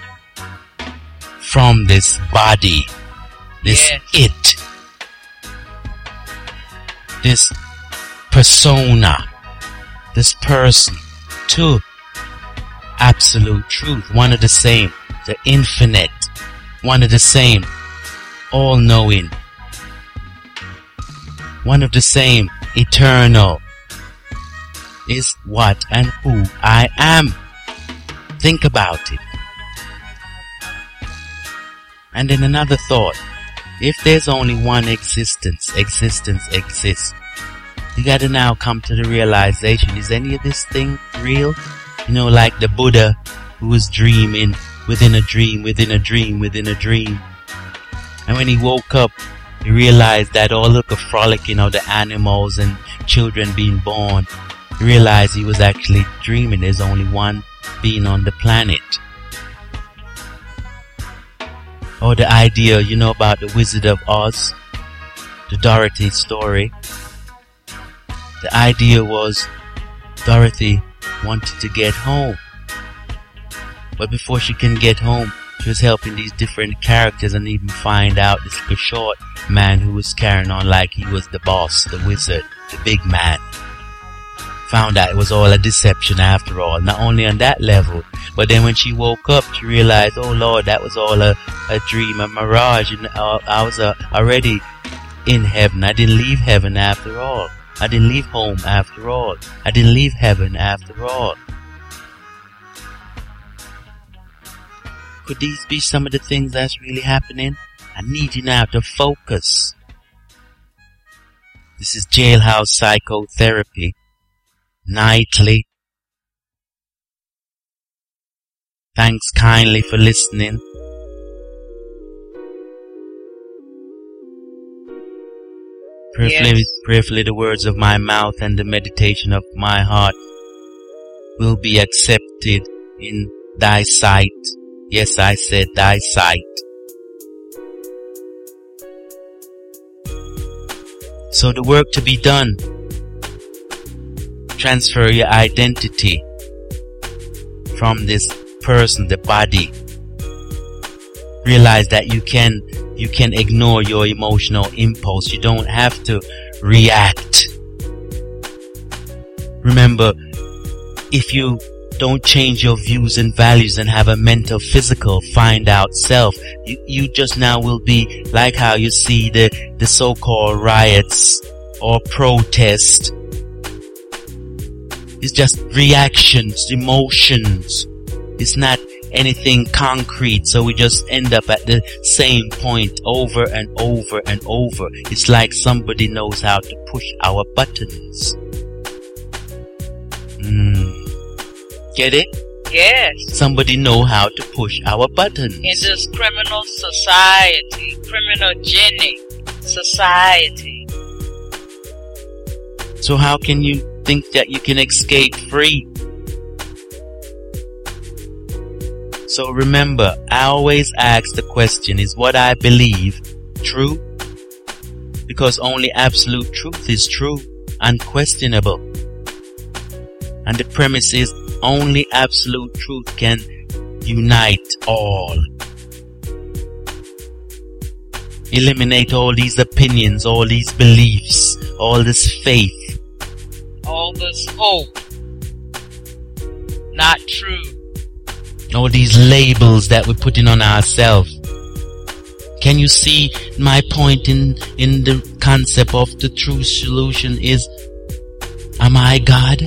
from this body, this Yes. it, this persona, this person, to absolute truth, one of the same, the infinite, one of the same, all-knowing, one of the same, eternal, is what and who I am. Think about it. And then another thought, if there's only one existence, existence exists, you gotta now come to the realization, is any of this thing real? You know, like the Buddha who was dreaming within a dream, within a dream, within a dream. And when he woke up, he realized that all of the frolicking of the animals and children being born, he realized he was actually dreaming. There's only one being on the planet. Or the idea, you know, about the Wizard of Oz, the Dorothy story. The idea was Dorothy wanted to get home. But before she can get home, she was helping these different characters and even find out this little short man who was carrying on like he was the boss, the wizard, the big man. Found out it was all a deception after all. Not only on that level, but then when she woke up, she realized, oh Lord, that was all a, a dream, a mirage. And uh, I was uh, already in heaven. I didn't leave heaven after all. I didn't leave home after all. I didn't leave heaven after all. Could these be some of the things that's really happening? I need you now to focus. This is Jailhouse Psychotherapy. Nightly. Thanks kindly for listening. Prayerfully, Yes. prayerfully the words of my mouth and the meditation of my heart will be accepted in thy sight. Yes, I said thy sight. So the work to be done, transfer your identity from this person, the body. Realize that you can you can ignore your emotional impulse. You don't have to react. Remember, if you don't change your views and values and have a mental, physical, find out self, you, you just now will be like how you see the, the so-called riots or protest. It's just reactions, emotions. It's not anything concrete, so we just end up at the same point over and over and over. It's like somebody knows how to push our buttons. Mm. Get it? Yes. Somebody know how to push our buttons. In this criminal society, criminogenic society. So how can you think that you can escape free? So remember, I always ask the question, is what I believe true? Because only absolute truth is true, unquestionable. And the premise is only absolute truth can unite all. Eliminate all these opinions, all these beliefs, all this faith. All this hope. Not true. All these labels that we're putting on ourselves. Can you see my point in, in the concept of the true solution is, am I God?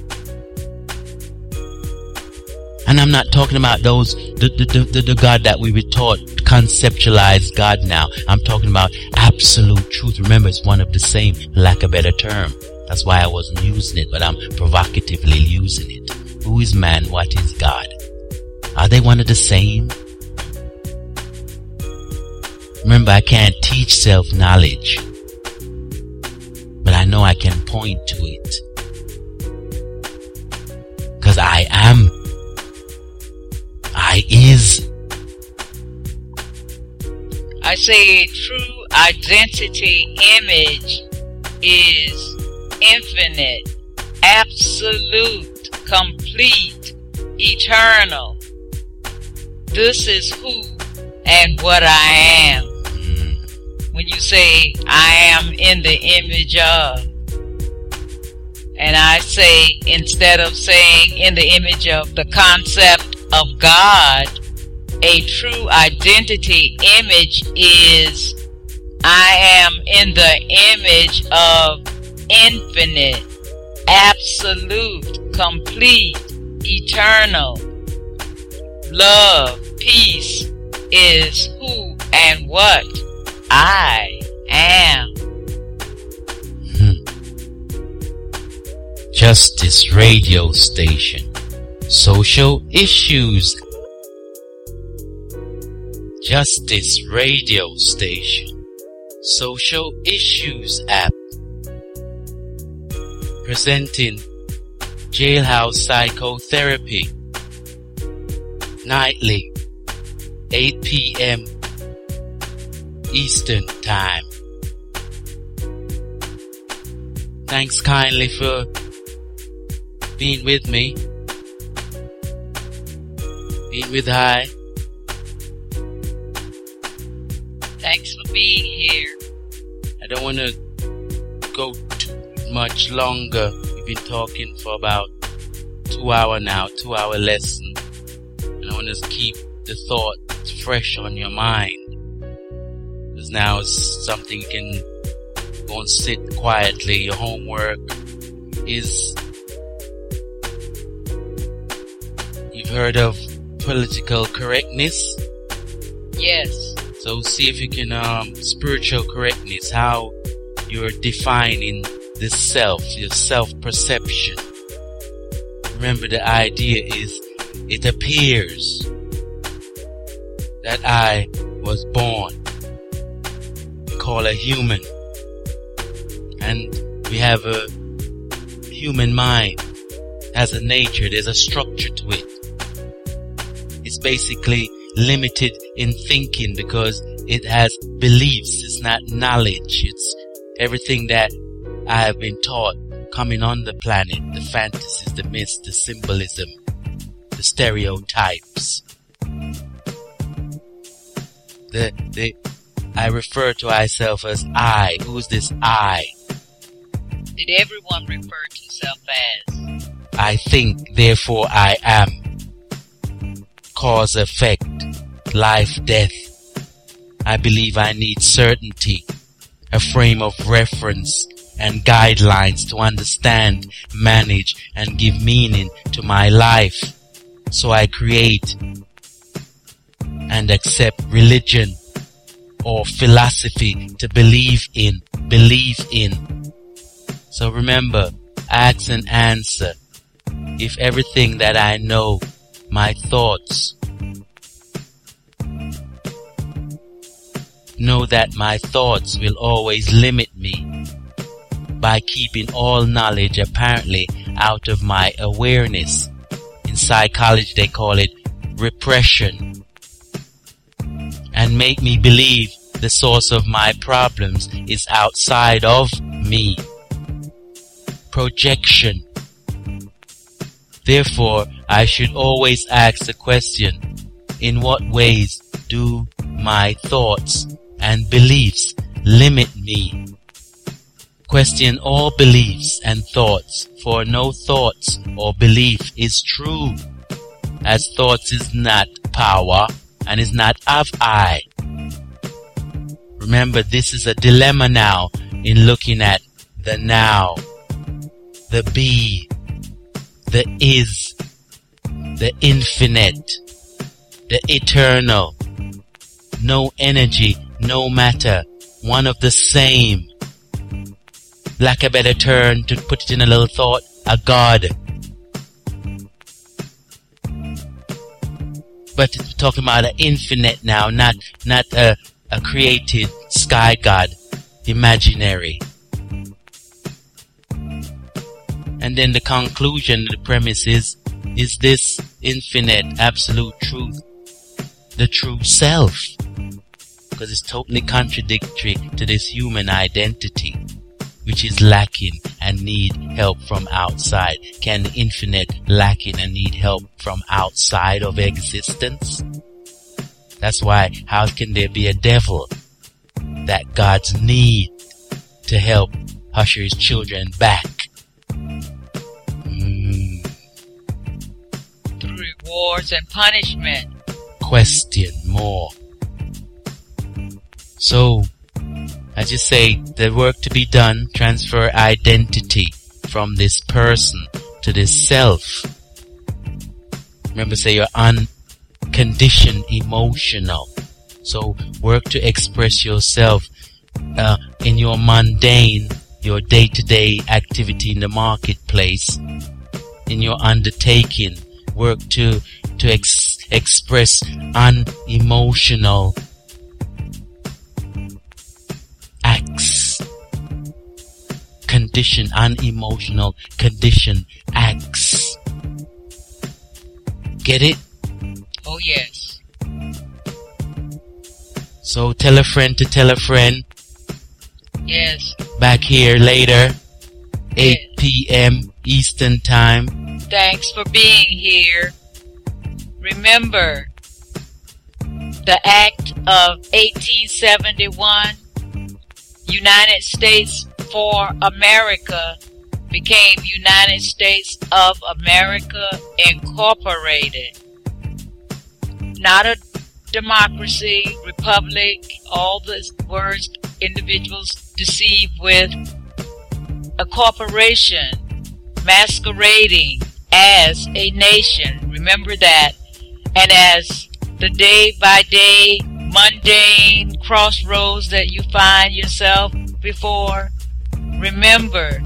And I'm not talking about those, the, the, the, the God that we were taught, conceptualized God now. I'm talking about absolute truth. Remember, it's one of the same, lack of a better term. That's why I wasn't using it, but I'm provocatively using it. Who is man? What is God? Are they one of the same? Remember, I can't teach self-knowledge, but I know I can point to it. Because I am. I is. I say true identity image is infinite, absolute, complete, eternal. This is who and what I am. Mm. When you say I am in the image of, and I say, instead of saying in the image of the concept of God, a true identity image is I am in the image of infinite, absolute, complete, eternal. Love, peace is who and what I am. Hmm. Justice Radio Station. Social Issues. Justice Radio Station. Social Issues app. Presenting Jailhouse Psychotherapy. Nightly, eight p.m. Eastern Time. Thanks kindly for being with me. Being with I. Thanks for being here. I don't want to go too much longer. We've been talking for about two hours now, two hour lesson. And I want to keep the thought fresh on your mind. Because now it's something you can go and sit quietly. Your homework is, you've heard of political correctness? Yes. So see if you can, um, spiritual correctness, how you're defining the self, your self-perception. Remember, the idea is, it appears that I was born, called a human, and we have a human mind, has a nature, there's a structure to it. It's basically limited in thinking because it has beliefs, it's not knowledge, it's everything that I have been taught coming on the planet, the fantasies, the myths, the symbolism, the stereotypes. The, the, I refer to myself as I. Who's this I? Did everyone refer to self as? I think, therefore I am. Cause, effect, life, death. I believe I need certainty, a frame of reference and guidelines to understand, manage, and give meaning to my life. So I create and accept religion or philosophy to believe in, believe in. So remember, ask and answer. If everything that I know my thoughts. Know that my thoughts will always limit me by keeping all knowledge apparently out of my awareness. In psychology they call it repression, and make me believe the source of my problems is outside of me. Projection. Therefore, I should always ask the question, in what ways do my thoughts and beliefs limit me? Question all beliefs and thoughts, for no thoughts or belief is true, as thoughts is not power and is not of I. Remember, this is a dilemma now in looking at the now, the be, the is, the infinite, the eternal, no energy, no matter, one of the same. Like a better term to put it in a little thought, a God. But it's talking about an infinite now, not not a, a created sky God, imaginary. And then the conclusion, the premise is, is this infinite absolute truth the true self? Because it's totally contradictory to this human identity, which is lacking and need help from outside. Can the infinite lacking and need help from outside of existence? That's why, how can there be a devil that God's need to help usher his children back? Mm. Through rewards and punishment. Question more. So, I just say the work to be done, transfer identity from this person to this self. Remember, say you're unconditioned emotional. So work to express yourself uh, in your mundane, your day-to-day activity in the marketplace, in your undertaking. Work to to ex- express unemotional acts. Condition, unemotional condition acts. Get it? Oh yes. So tell a friend to tell a friend. Yes. Back here later, eight Yes. p.m. Eastern Time. Thanks for being here. Remember, the Act of eighteen seventy-one, United States for America, became United States of America Incorporated. Not a democracy, republic, all the words individuals deceive with. A corporation masquerading as a nation. Remember that. And as the day by day mundane crossroads that you find yourself before, remember,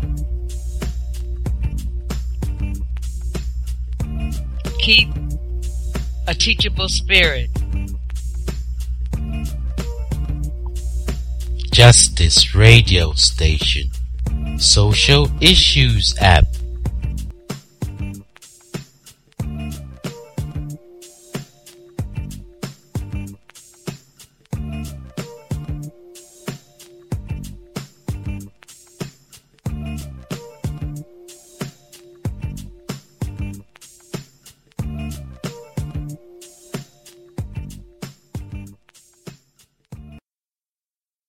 keep a teachable spirit. Justice Radio Station. Social Issues App.